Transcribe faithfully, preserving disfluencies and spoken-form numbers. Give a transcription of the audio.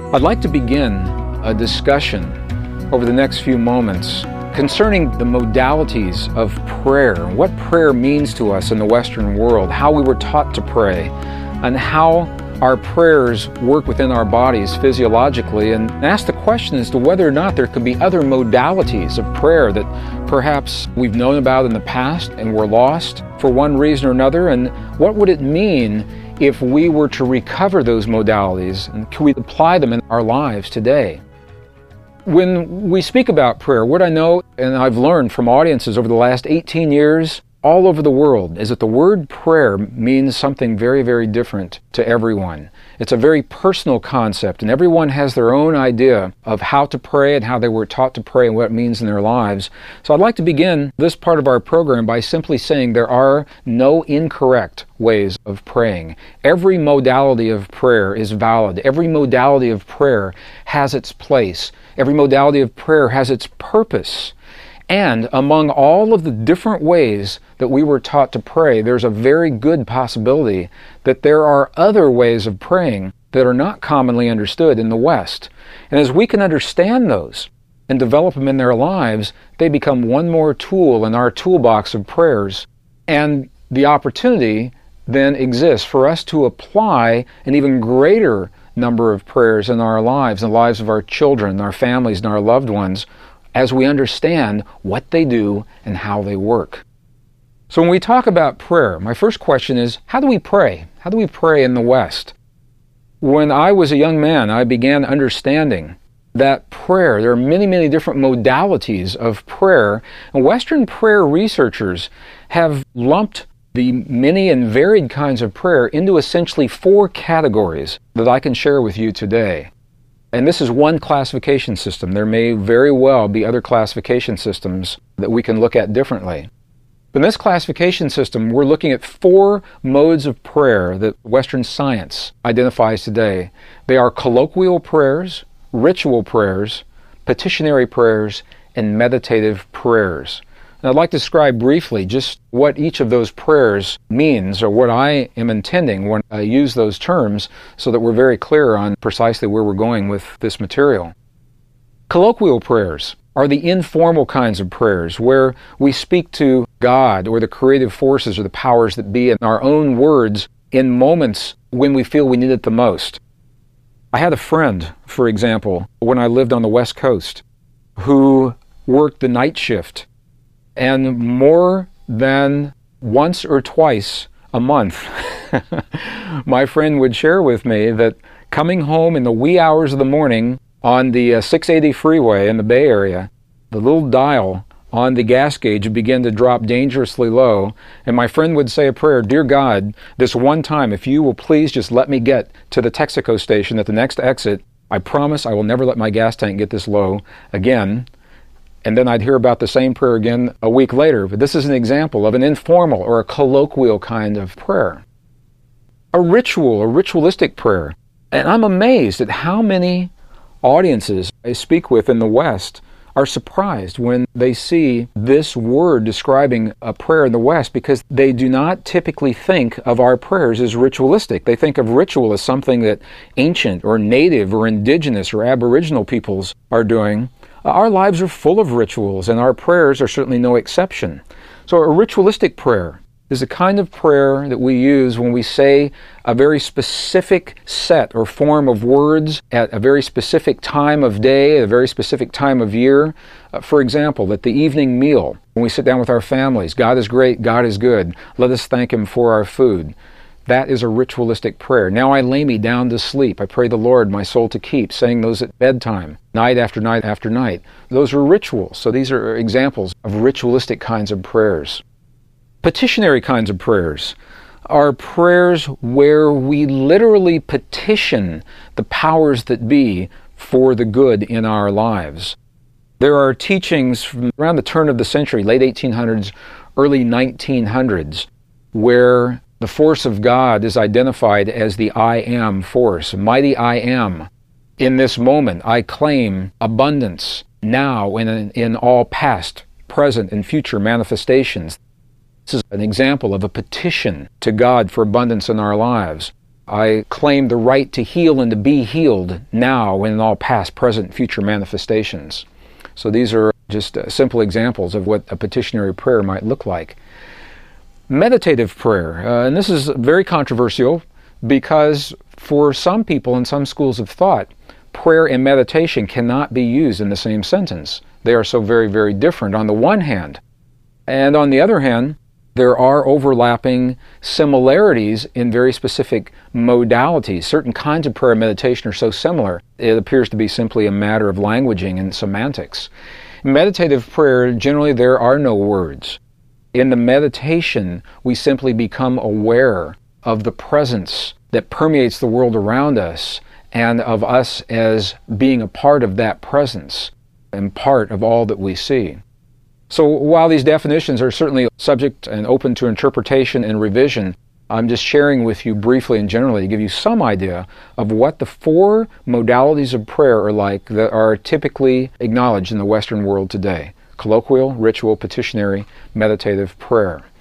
I'd like to begin a discussion over the next few moments concerning the modalities of prayer, what prayer means to us in the Western world, how we were taught to pray, and how our prayers work within our bodies physiologically, and ask the question as to whether or not there could be other modalities of prayer that perhaps we've known about in the past and were lost for one reason or another, and what would it mean if we were to recover those modalities, and can we apply them in our lives today? When we speak about prayer, what I know and I've learned from audiences over the last eighteen years all over the world is that the word prayer means something very, very different to everyone. It's a very personal concept, and everyone has their own idea of how to pray and how they were taught to pray and what it means in their lives. So I'd like to begin this part of our program by simply saying there are no incorrect ways of praying. Every modality of prayer is valid. Every modality of prayer has its place. Every modality of prayer has its purpose. And among all of the different ways that we were taught to pray, there's a very good possibility that there are other ways of praying that are not commonly understood in the West. And as we can understand those and develop them in their lives, they become one more tool in our toolbox of prayers. And the opportunity then exists for us to apply an even greater number of prayers in our lives, in the lives of our children, our families, and our loved ones, as we understand what they do and how they work. So when we talk about prayer, my first question is, how do we pray? How do we pray in the West? When I was a young man, I began understanding that prayer, there are many, many different modalities of prayer, and Western prayer researchers have lumped the many and varied kinds of prayer into essentially four categories that I can share with you today. And this is one classification system. There may very well be other classification systems that we can look at differently. But in this classification system, we're looking at four modes of prayer that Western science identifies today. They are colloquial prayers, ritual prayers, petitionary prayers, and meditative prayers. And I'd like to describe briefly just what each of those prayers means, or what I am intending when I use those terms, so that we're very clear on precisely where we're going with this material. Colloquial prayers are the informal kinds of prayers where we speak to God or the creative forces or the powers that be in our own words in moments when we feel we need it the most. I had a friend, for example, when I lived on the West Coast, who worked the night shift. And more than once or twice a month, my friend would share with me that coming home in the wee hours of the morning on the uh, six eighty freeway in the Bay Area, the little dial on the gas gauge would begin to drop dangerously low, and my friend would say a prayer, "Dear God, this one time, if you will please just let me get to the Texaco station at the next exit, I promise I will never let my gas tank get this low again." And then I'd hear about the same prayer again a week later. But this is an example of an informal or a colloquial kind of prayer. A ritual, a ritualistic prayer. And I'm amazed at how many audiences I speak with in the West are surprised when they see this word describing a prayer in the West, because they do not typically think of our prayers as ritualistic. They think of ritual as something that ancient or native or indigenous or aboriginal peoples are doing. Our lives are full of rituals, and our prayers are certainly no exception. So a ritualistic prayer is the kind of prayer that we use when we say a very specific set or form of words at a very specific time of day, at a very specific time of year. Uh, for example, at the evening meal, when we sit down with our families, God is great, God is good, let us thank Him for our food. That is a ritualistic prayer. Now I lay me down to sleep. I pray the Lord my soul to keep, saying those at bedtime, night after night after night. Those are rituals. So these are examples of ritualistic kinds of prayers. Petitionary kinds of prayers are prayers where we literally petition the powers that be for the good in our lives. There are teachings from around the turn of the century, late eighteen hundreds, early nineteen hundreds, where the force of God is identified as the I Am force, mighty I Am. In this moment, I claim abundance now and in all past, present, and future manifestations. This is an example of a petition to God for abundance in our lives. I claim the right to heal and to be healed now and in all past, present, future manifestations. So these are just uh, simple examples of what a petitionary prayer might look like. Meditative prayer, uh, and this is very controversial because for some people in some schools of thought, prayer and meditation cannot be used in the same sentence. They are so very, very different on the one hand. And on the other hand, there are overlapping similarities in very specific modalities. Certain kinds of prayer and meditation are so similar, it appears to be simply a matter of languaging and semantics. In meditative prayer, generally there are no words. In the meditation, we simply become aware of the presence that permeates the world around us and of us as being a part of that presence and part of all that we see. So while these definitions are certainly subject and open to interpretation and revision, I'm just sharing with you briefly and generally to give you some idea of what the four modalities of prayer are like that are typically acknowledged in the Western world today: colloquial, ritual, petitionary, meditative prayer.